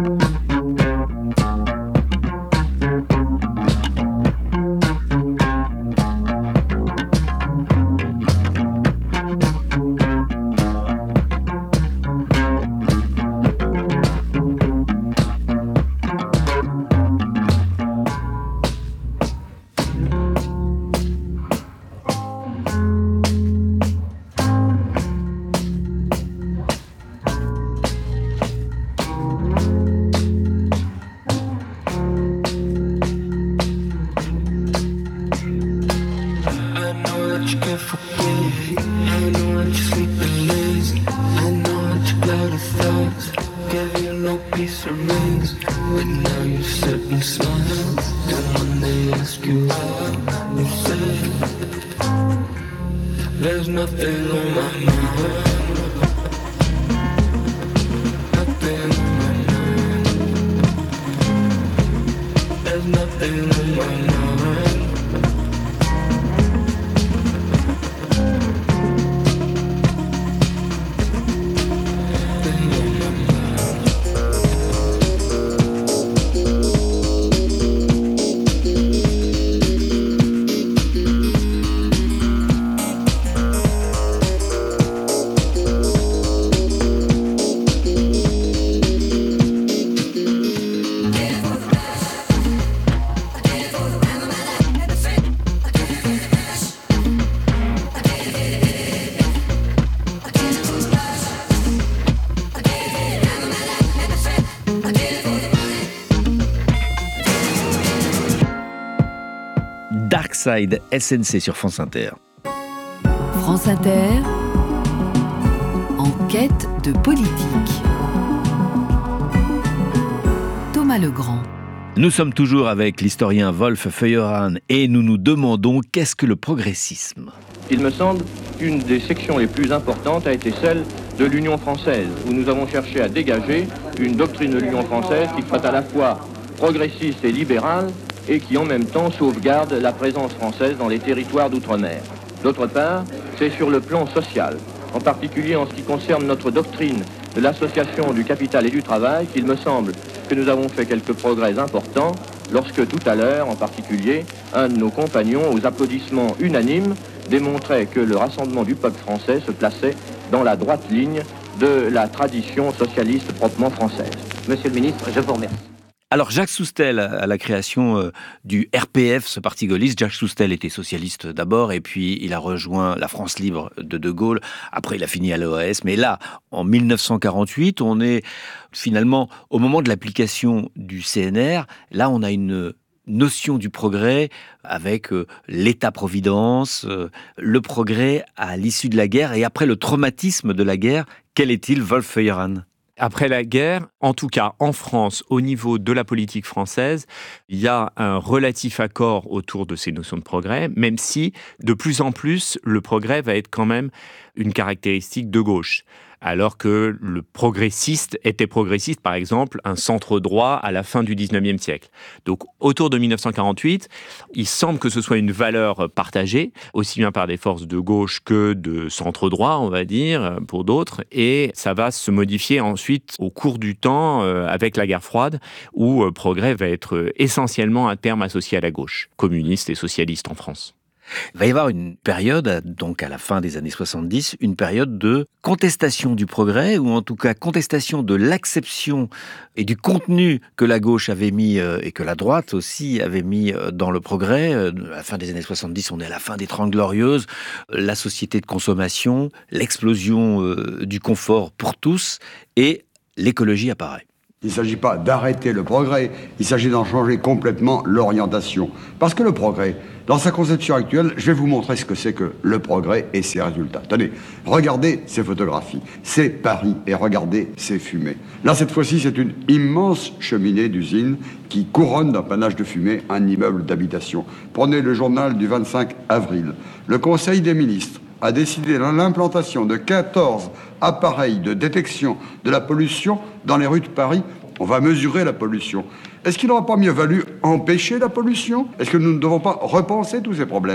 There's nothing on my mind. Nothing on my mind. There's nothing on my mind. Darkside, SNC sur France Inter. France Inter, en Enquête de politique. Thomas Legrand. Nous sommes toujours avec l'historien Wolf Feuerhahn et nous nous demandons qu'est-ce que le progressisme. Il me semble qu'une des sections les plus importantes a été celle de l'Union française, où nous avons cherché à dégager une doctrine de l'Union française qui soit à la fois progressiste et libérale et qui en même temps sauvegarde la présence française dans les territoires d'outre-mer. D'autre part, c'est sur le plan social, en particulier en ce qui concerne notre doctrine de l'association du capital et du travail, qu'il me semble que nous avons fait quelques progrès importants lorsque tout à l'heure, en particulier, un de nos compagnons, aux applaudissements unanimes, démontrait que le rassemblement du peuple français se plaçait dans la droite ligne de la tradition socialiste proprement française. Monsieur le ministre, je vous remercie. Alors Jacques Soustelle, à la création du RPF, ce parti gaulliste, Jacques Soustelle était socialiste d'abord et puis il a rejoint la France libre de Gaulle. Après, il a fini à l'OAS. Mais là, en 1948, on est finalement au moment de l'application du CNR. Là, on a une notion du progrès avec l'État-providence, le progrès à l'issue de la guerre et après le traumatisme de la guerre. Quel est-il, Wolf Feuerhahn ? Après la guerre, en tout cas en France, au niveau de la politique française, il y a un relatif accord autour de ces notions de progrès, même si de plus en plus, le progrès va être quand même une caractéristique de gauche. Alors que le progressiste était progressiste, par exemple, un centre droit à la fin du 19e siècle. Donc, autour de 1948, il semble que ce soit une valeur partagée, aussi bien par des forces de gauche que de centre droit, on va dire, pour d'autres. Et ça va se modifier ensuite au cours du temps avec la guerre froide, où progrès va être essentiellement un terme associé à la gauche, communiste et socialiste en France. Il va y avoir une période, donc à la fin des années 70, une période de contestation du progrès, ou en tout cas contestation de l'acception et du contenu que la gauche avait mis, et que la droite aussi avait mis dans le progrès. À la fin des années 70, on est à la fin des 30 Glorieuses, la société de consommation, l'explosion du confort pour tous, et l'écologie apparaît. Il ne s'agit pas d'arrêter le progrès, il s'agit d'en changer complètement l'orientation. Parce que le progrès, dans sa conception actuelle, je vais vous montrer ce que c'est que le progrès et ses résultats. Tenez, regardez ces photographies, c'est Paris, et regardez ces fumées. Là, cette fois-ci, c'est une immense cheminée d'usine qui couronne d'un panache de fumée un immeuble d'habitation. Prenez le journal du 25 avril. Le Conseil des ministres a décidé l'implantation de 14 appareils de détection de la pollution dans les rues de Paris. On va mesurer la pollution. Est-ce qu'il n'aurait pas mieux valu empêcher la pollution ? Est-ce que nous ne devons pas repenser tous ces problèmes ?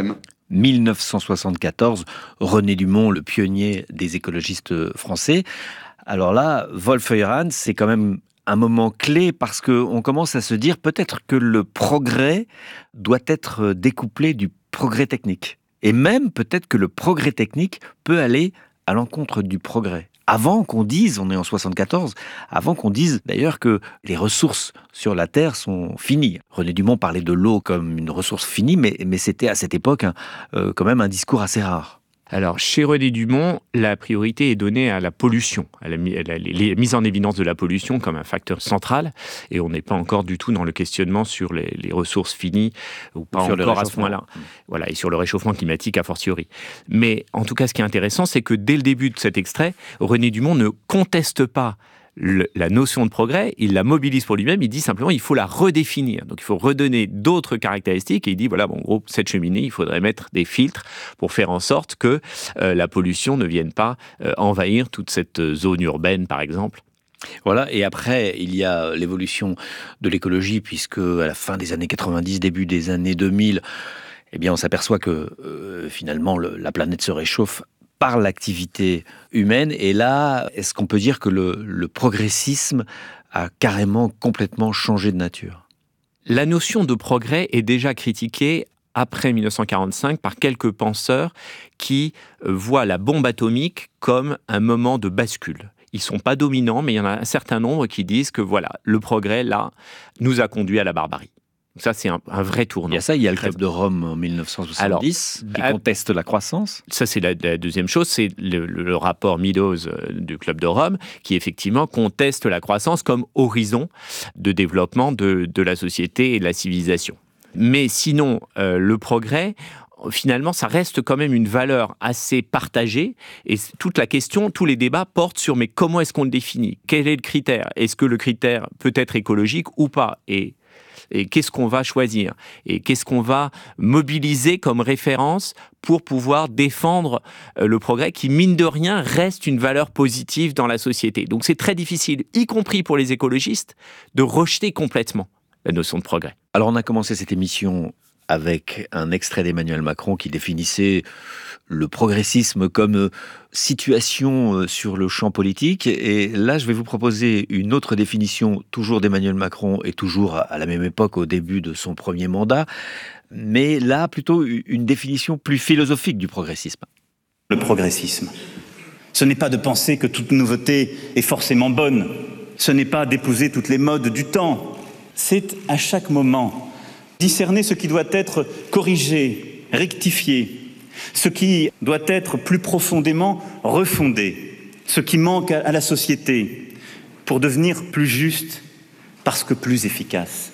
1974, René Dumont, le pionnier des écologistes français. Alors là, Wolf Feuerhahn, c'est quand même un moment clé parce qu'on commence à se dire peut-être que le progrès doit être découplé du progrès technique. Et même peut-être que le progrès technique peut aller à l'encontre du progrès. Avant qu'on dise, on est en 74, avant qu'on dise d'ailleurs que les ressources sur la Terre sont finies. René Dumont parlait de l'eau comme une ressource finie, mais c'était à cette époque quand même un discours assez rare. Alors, chez René Dumont, la priorité est donnée à la pollution, à la mise en évidence de la pollution comme un facteur central, et on n'est pas encore du tout dans le questionnement sur les ressources finies, ou pas sur encore à ce point-là. Voilà, et sur le réchauffement climatique a fortiori. Mais en tout cas, ce qui est intéressant, c'est que dès le début de cet extrait, René Dumont ne conteste pas la notion de progrès, il la mobilise pour lui-même, il dit simplement il faut la redéfinir. Donc il faut redonner d'autres caractéristiques et il dit voilà, bon, en gros, cette cheminée, il faudrait mettre des filtres pour faire en sorte que la pollution ne vienne pas envahir toute cette zone urbaine, par exemple. Voilà, et après, il y a l'évolution de l'écologie, puisque à la fin des années 90, début des années 2000, eh bien, on s'aperçoit que finalement, la planète se réchauffe par l'activité humaine. Et là, est-ce qu'on peut dire que le progressisme a carrément, complètement changé de nature ? La notion de progrès est déjà critiquée après 1945 par quelques penseurs qui voient la bombe atomique comme un moment de bascule. Ils ne sont pas dominants, mais il y en a un certain nombre qui disent que voilà, le progrès, là, nous a conduit à la barbarie. Ça, c'est un vrai tournant. Il y a ça, il y a le Club de Rome en 1970 qui conteste la croissance. Ça, c'est la deuxième chose, c'est le rapport Meadows du Club de Rome qui, effectivement, conteste la croissance comme horizon de développement de la société et de la civilisation. Mais sinon, le progrès, finalement, ça reste quand même une valeur assez partagée. Et toute la question, tous les débats portent sur mais comment est-ce qu'on le définit ? Quel est le critère ? Est-ce que le critère peut être écologique ou pas ? Et qu'est-ce qu'on va choisir ? Et qu'est-ce qu'on va mobiliser comme référence pour pouvoir défendre le progrès qui, mine de rien, reste une valeur positive dans la société. Donc c'est très difficile, y compris pour les écologistes, de rejeter complètement la notion de progrès. Alors on a commencé cette émission avec un extrait d'Emmanuel Macron qui définissait le progressisme comme situation sur le champ politique. Et là, je vais vous proposer une autre définition, toujours d'Emmanuel Macron et toujours à la même époque, au début de son premier mandat. Mais là, plutôt une définition plus philosophique du progressisme. Le progressisme, ce n'est pas de penser que toute nouveauté est forcément bonne. Ce n'est pas d'épouser toutes les modes du temps. C'est à chaque moment discerner ce qui doit être corrigé, rectifié, ce qui doit être plus profondément refondé, ce qui manque à la société pour devenir plus juste parce que plus efficace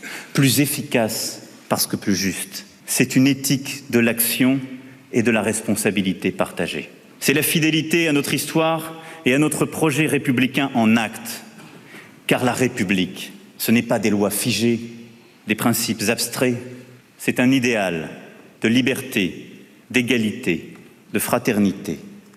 parce que plus juste. C'est une éthique de l'action et de la responsabilité partagée. C'est la fidélité à notre histoire et à notre projet républicain en actes, car la République, ce n'est pas des lois figées, des principes abstraits, c'est un idéal de liberté, d'égalité, de fraternité,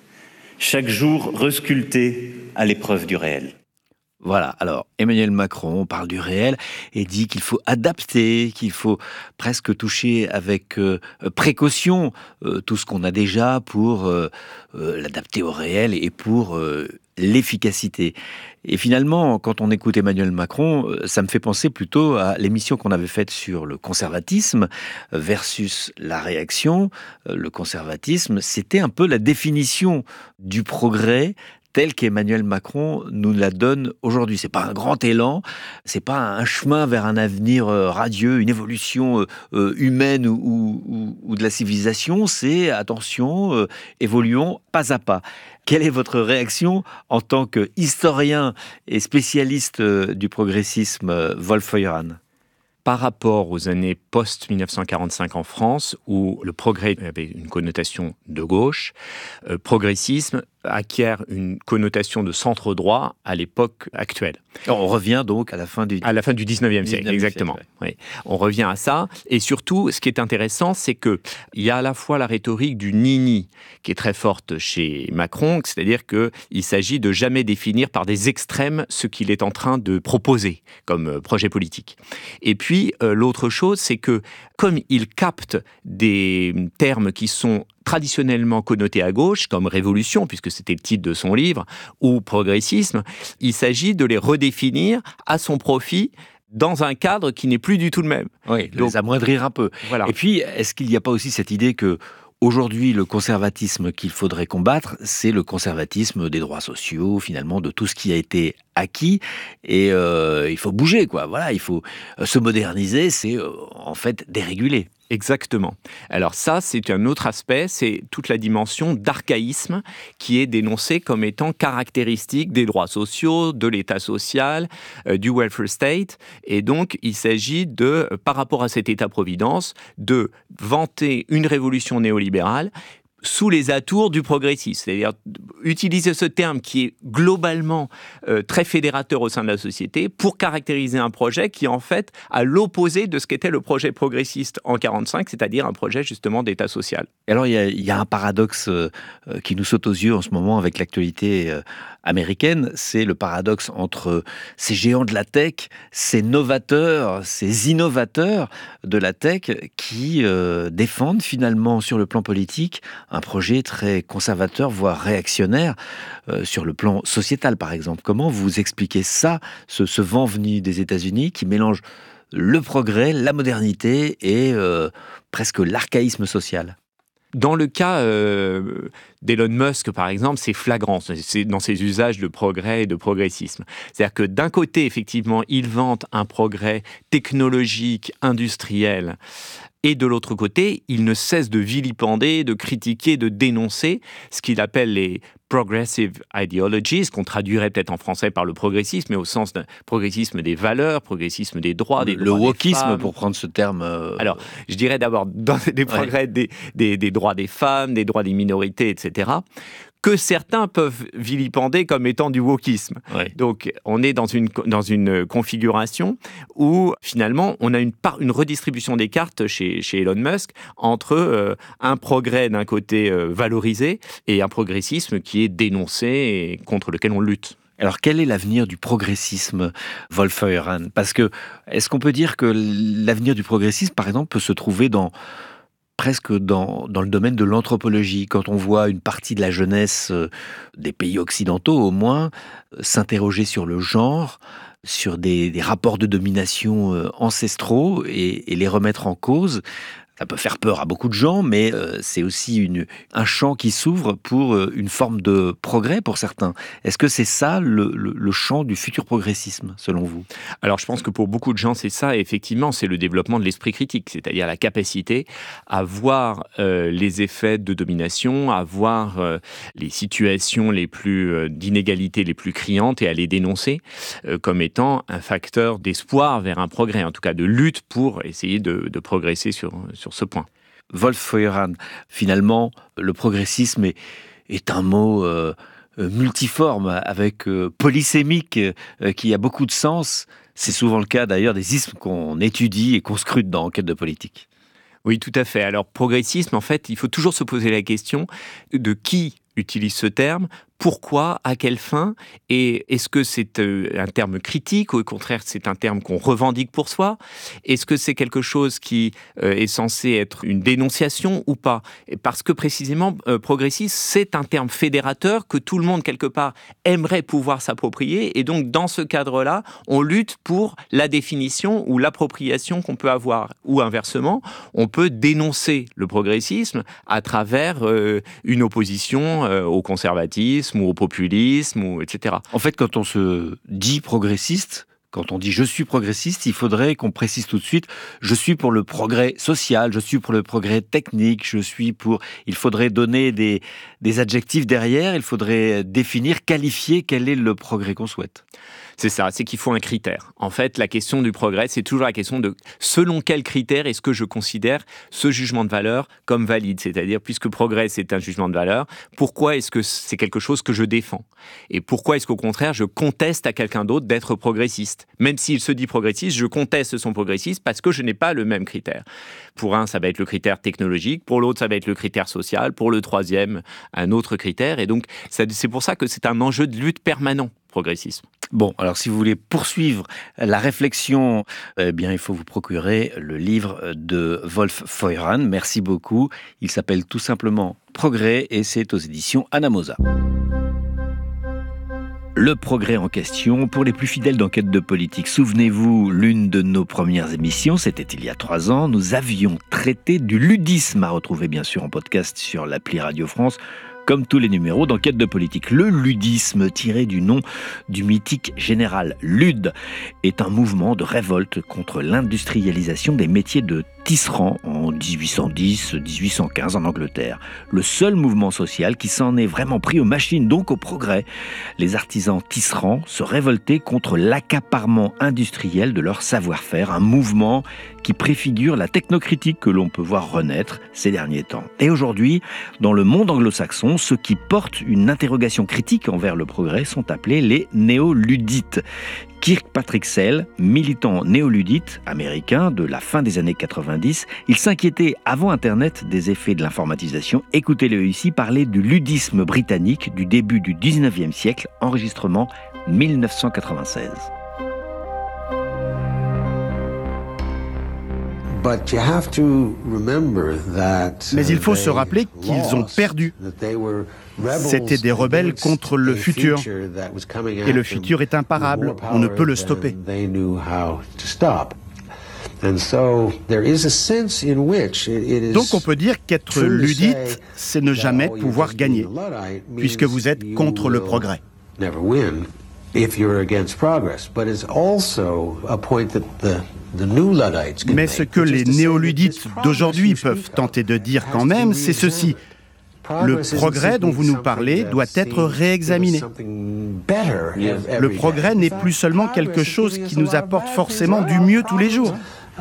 chaque jour resculpté à l'épreuve du réel. Voilà, alors Emmanuel Macron parle du réel et dit qu'il faut adapter, qu'il faut presque toucher avec précaution tout ce qu'on a déjà pour l'adapter au réel et pour l'efficacité. Et finalement, quand on écoute Emmanuel Macron, ça me fait penser plutôt à l'émission qu'on avait faite sur le conservatisme versus la réaction. Le conservatisme, c'était un peu la définition du progrès tel qu'Emmanuel Macron nous la donne aujourd'hui. C'est pas un grand élan, c'est pas un chemin vers un avenir radieux, une évolution humaine ou de la civilisation, c'est, attention, évoluons pas à pas. Quelle est votre réaction en tant qu'historien et spécialiste du progressisme, Wolf Feuerhahn ? Par rapport aux années post-1945 en France, où le progrès avait une connotation de gauche, progressisme acquiert une connotation de centre-droit à l'époque actuelle. On revient donc à la fin du 19e siècle, exactement. Oui. On revient à ça. Et surtout, ce qui est intéressant, c'est qu'il y a à la fois la rhétorique du ni-ni, qui est très forte chez Macron, c'est-à-dire qu'il s'agit de jamais définir par des extrêmes ce qu'il est en train de proposer comme projet politique. Et puis, l'autre chose, c'est que comme il capte des termes qui sont traditionnellement connotés à gauche, comme révolution, puisque c'était le titre de son livre, ou progressisme, il s'agit de les redéfinir à son profit dans un cadre qui n'est plus du tout le même. Oui, donc, les amoindrir un peu. Voilà. Et puis, est-ce qu'il n'y a pas aussi cette idée que aujourd'hui, le conservatisme qu'il faudrait combattre, c'est le conservatisme des droits sociaux, finalement, de tout ce qui a été acquis. Et il faut bouger, quoi. Voilà, il faut se moderniser, c'est en fait déréguler. Exactement. Alors ça, c'est un autre aspect, c'est toute la dimension d'archaïsme qui est dénoncée comme étant caractéristique des droits sociaux, de l'État social, du welfare state. Et donc, il s'agit de, par rapport à cet État-providence, de vanter une révolution néolibérale sous les atours du progressisme, c'est-à-dire utiliser ce terme qui est globalement très fédérateur au sein de la société pour caractériser un projet qui est en fait à l'opposé de ce qu'était le projet progressiste en 1945, c'est-à-dire un projet justement d'État social. Et alors il y a un paradoxe qui nous saute aux yeux en ce moment avec l'actualité américaine, c'est le paradoxe entre ces géants de la tech, ces novateurs, ces innovateurs de la tech qui défendent finalement sur le plan politique un projet très conservateur, voire réactionnaire sur le plan sociétal par exemple. Comment vous expliquez ça, ce vent venu des États-Unis qui mélange le progrès, la modernité et presque l'archaïsme social ? Dans le cas d'Elon Musk, par exemple, c'est flagrant, c'est dans ses usages de progrès et de progressisme. C'est-à-dire que d'un côté, effectivement, il vante un progrès technologique, industriel, Et de l'autre côté, il ne cesse de vilipender, de critiquer, de dénoncer ce qu'il appelle les progressive ideologies, qu'on traduirait peut-être en français par le progressisme, mais au sens d'un progressisme des valeurs, progressisme des droits, le wokisme, pour prendre ce terme. Alors, je dirais d'abord des progrès des droits des femmes, des droits des minorités, etc., que certains peuvent vilipender comme étant du wokisme. Ouais. Donc, on est dans une configuration où, finalement, on a une redistribution des cartes chez Elon Musk entre un progrès d'un côté valorisé et un progressisme qui est dénoncé et contre lequel on lutte. Alors, quel est l'avenir du progressisme, Wolf Feuerhahn ? Parce que, est-ce qu'on peut dire que l'avenir du progressisme, par exemple, peut se trouver presque dans le domaine de l'anthropologie, quand on voit une partie de la jeunesse des pays occidentaux, au moins, s'interroger sur le genre, sur des rapports de domination ancestraux et les remettre en cause. Ça peut faire peur à beaucoup de gens, mais c'est aussi un champ qui s'ouvre pour une forme de progrès pour certains. Est-ce que c'est ça le champ du futur progressisme, selon vous ? Alors, je pense que pour beaucoup de gens, c'est ça. Et effectivement, c'est le développement de l'esprit critique, c'est-à-dire la capacité à voir les effets de domination, à voir les situations d'inégalité les plus criantes et à les dénoncer comme étant un facteur d'espoir vers un progrès, en tout cas de lutte pour essayer de progresser sur ce point. Wolf Feuerhahn, finalement, le progressisme est un mot multiforme, avec polysémique, qui a beaucoup de sens. C'est souvent le cas d'ailleurs des ismes qu'on étudie et qu'on scrute dans Enquête de politique. Oui, tout à fait. Alors, progressisme, en fait, il faut toujours se poser la question de qui utilise ce terme, pourquoi, à quelle fin, et est-ce que c'est un terme critique ou au contraire c'est un terme qu'on revendique pour soi ? Est-ce que c'est quelque chose qui est censé être une dénonciation ou pas ? Parce que précisément, progressiste, c'est un terme fédérateur que tout le monde quelque part aimerait pouvoir s'approprier, et donc dans ce cadre-là, on lutte pour la définition ou l'appropriation qu'on peut avoir. Ou inversement, on peut dénoncer le progressisme à travers une opposition au conservatisme, ou au populisme, etc. En fait, quand on se dit progressiste, quand on dit « je suis progressiste », il faudrait qu'on précise tout de suite « je suis pour le progrès social, je suis pour le progrès technique, il faudrait donner des adjectifs derrière, il faudrait définir, qualifier quel est le progrès qu'on souhaite. C'est ça, c'est qu'il faut un critère. En fait, la question du progrès, c'est toujours la question de selon quel critère est-ce que je considère ce jugement de valeur comme valide ? C'est-à-dire, puisque progrès, c'est un jugement de valeur, pourquoi est-ce que c'est quelque chose que je défends ? Et pourquoi est-ce qu'au contraire, je conteste à quelqu'un d'autre d'être progressiste ? Même s'il se dit progressiste, je conteste son progressisme parce que je n'ai pas le même critère. Pour un, ça va être le critère technologique, pour l'autre, ça va être le critère social, pour le troisième, un autre critère. Et donc, c'est pour ça que c'est un enjeu de lutte permanent, progressisme. Bon, alors si vous voulez poursuivre la réflexion, il faut vous procurer le livre de Wolf Feuerhahn. Merci beaucoup. Il s'appelle tout simplement Progrès et c'est aux éditions Anamosa. Le progrès en question, pour les plus fidèles d'Enquête de politique, souvenez-vous, l'une de nos premières émissions, c'était il y a 3 ans, nous avions traité du ludisme, à retrouver bien sûr en podcast sur l'appli Radio France, comme tous les numéros d'Enquête de politique. Le ludisme, tiré du nom du mythique général Lude, est un mouvement de révolte contre l'industrialisation des métiers de tisserand en 1810-1815 en Angleterre. Le seul mouvement social qui s'en est vraiment pris aux machines, donc au progrès. Les artisans tisserands se révoltaient contre l'accaparement industriel de leur savoir-faire, un mouvement qui préfigure la technocritique que l'on peut voir renaître ces derniers temps. Et aujourd'hui, dans le monde anglo-saxon, ceux qui portent une interrogation critique envers le progrès sont appelés les néoludites. Kirkpatrick Sale, militant néoludite américain de la fin des années 90, il s'inquiétait avant Internet des effets de l'informatisation. Écoutez-le ici parler du ludisme britannique du début du 19e siècle, enregistrement 1996. Mais il faut se rappeler qu'ils ont perdu. C'étaient des rebelles contre le futur. Et le futur est imparable. On ne peut le stopper. Donc on peut dire qu'être ludite, c'est ne jamais pouvoir gagner, puisque vous êtes contre le progrès. Mais ce que les néoludites d'aujourd'hui peuvent tenter de dire quand même, c'est ceci. Le progrès dont vous nous parlez doit être réexaminé. Le progrès n'est plus seulement quelque chose qui nous apporte forcément du mieux tous les jours.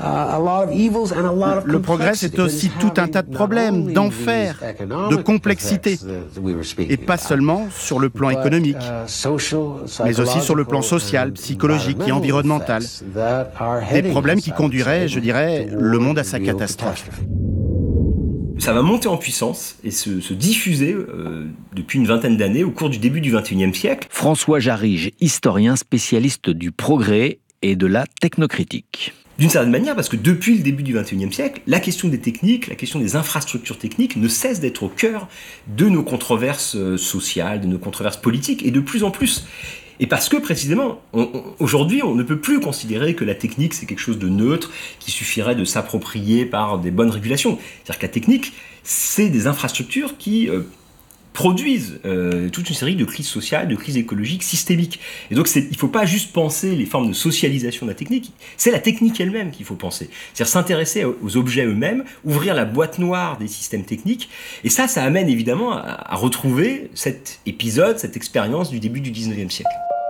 Le progrès, c'est aussi tout un tas de problèmes, d'enfer, de complexité, et pas seulement sur le plan économique, mais aussi sur le plan social, psychologique et environnemental. Des problèmes qui conduiraient, je dirais, le monde à sa catastrophe. Ça va monter en puissance et se diffuser depuis une vingtaine d'années au cours du début du XXIe siècle. François Jarige, historien spécialiste du progrès et de la technocritique. D'une certaine manière, parce que depuis le début du XXIe siècle, la question des techniques, la question des infrastructures techniques ne cesse d'être au cœur de nos controverses sociales, de nos controverses politiques, et de plus en plus. Et parce que, précisément, aujourd'hui, on ne peut plus considérer que la technique, c'est quelque chose de neutre, qui suffirait de s'approprier par des bonnes régulations. C'est-à-dire que la technique, c'est des infrastructures qui produisent toute une série de crises sociales, de crises écologiques systémiques. Et donc il ne faut pas juste penser les formes de socialisation de la technique, c'est la technique elle-même qu'il faut penser. C'est-à-dire s'intéresser aux objets eux-mêmes, ouvrir la boîte noire des systèmes techniques, et ça amène évidemment à retrouver cet épisode, cette expérience du début du 19e siècle.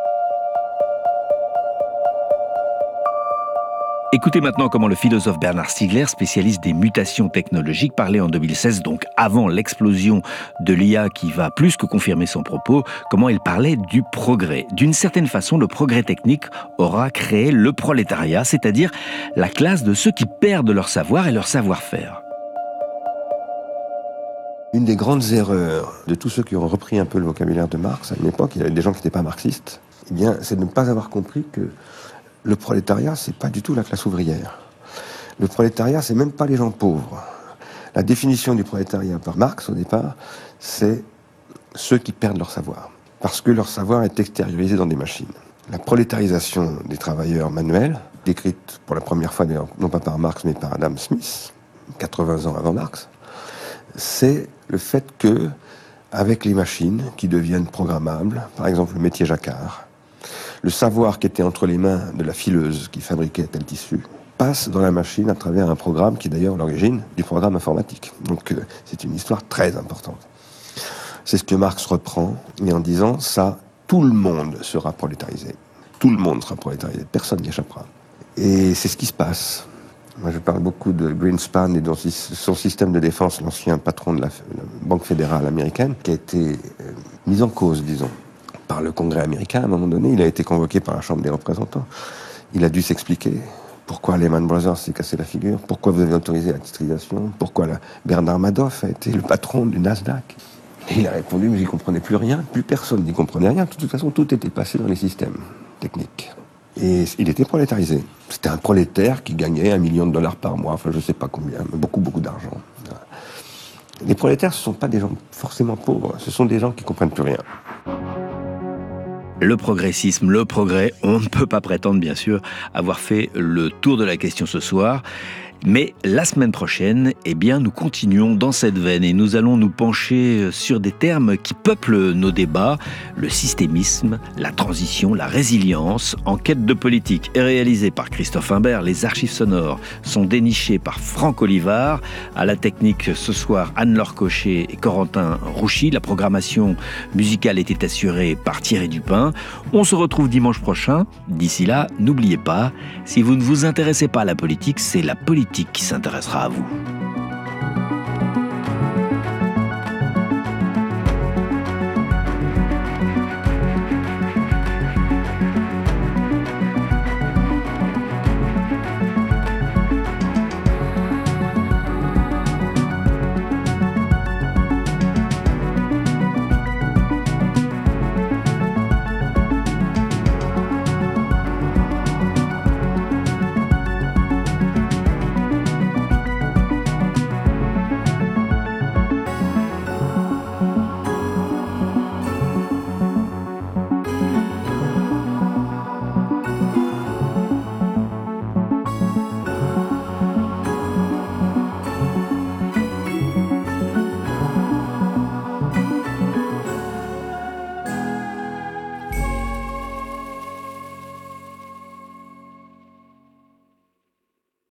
Écoutez maintenant comment le philosophe Bernard Stiegler, spécialiste des mutations technologiques, parlait en 2016, donc avant l'explosion de l'IA qui va plus que confirmer son propos, comment il parlait du progrès. D'une certaine façon, le progrès technique aura créé le prolétariat, c'est-à-dire la classe de ceux qui perdent leur savoir et leur savoir-faire. Une des grandes erreurs de tous ceux qui ont repris un peu le vocabulaire de Marx, à une époque, il y avait des gens qui n'étaient pas marxistes, eh bien, c'est de ne pas avoir compris que le prolétariat, c'est pas du tout la classe ouvrière. Le prolétariat, c'est même pas les gens pauvres. La définition du prolétariat par Marx, au départ, c'est ceux qui perdent leur savoir. Parce que leur savoir est extériorisé dans des machines. La prolétarisation des travailleurs manuels, décrite pour la première fois, non pas par Marx, mais par Adam Smith, 80 ans avant Marx, c'est le fait que, avec les machines qui deviennent programmables, par exemple le métier jacquard, le savoir qui était entre les mains de la fileuse qui fabriquait tel tissu passe dans la machine à travers un programme qui est d'ailleurs l'origine du programme informatique. Donc c'est une histoire très importante. C'est ce que Marx reprend, et en disant ça, tout le monde sera prolétarisé. Tout le monde sera prolétarisé, personne n'y échappera. Et c'est ce qui se passe. Moi je parle beaucoup de Greenspan et de son système de défense, l'ancien patron de la Banque fédérale américaine, qui a été mis en cause, disons, par le Congrès américain. À un moment donné, il a été convoqué par la Chambre des représentants. Il a dû s'expliquer pourquoi Lehman Brothers s'est cassé la figure, pourquoi vous avez autorisé la titrisation, pourquoi Bernard Madoff a été le patron du Nasdaq. Et il a répondu, mais j'y comprenais plus rien, plus personne n'y comprenait rien. De toute façon, tout était passé dans les systèmes techniques. Et il était prolétarisé. C'était un prolétaire qui gagnait $1 million par mois, enfin je sais pas combien, mais beaucoup d'argent. Les prolétaires, ce ne sont pas des gens forcément pauvres, ce sont des gens qui comprennent plus rien. Le progressisme, le progrès, on ne peut pas prétendre, bien sûr, avoir fait le tour de la question ce soir. Mais la semaine prochaine, eh bien, nous continuons dans cette veine et nous allons nous pencher sur des termes qui peuplent nos débats. Le systémisme, la transition, la résilience. Enquête de politique est réalisée par Christophe Imbert. Les archives sonores sont dénichées par Franck Olivard. À la technique, ce soir, Anne-Laure Cochet et Corentin Rouchy. La programmation musicale était assurée par Thierry Dupin. On se retrouve dimanche prochain. D'ici là, n'oubliez pas, si vous ne vous intéressez pas à la politique, c'est la politique qui s'intéressera à vous.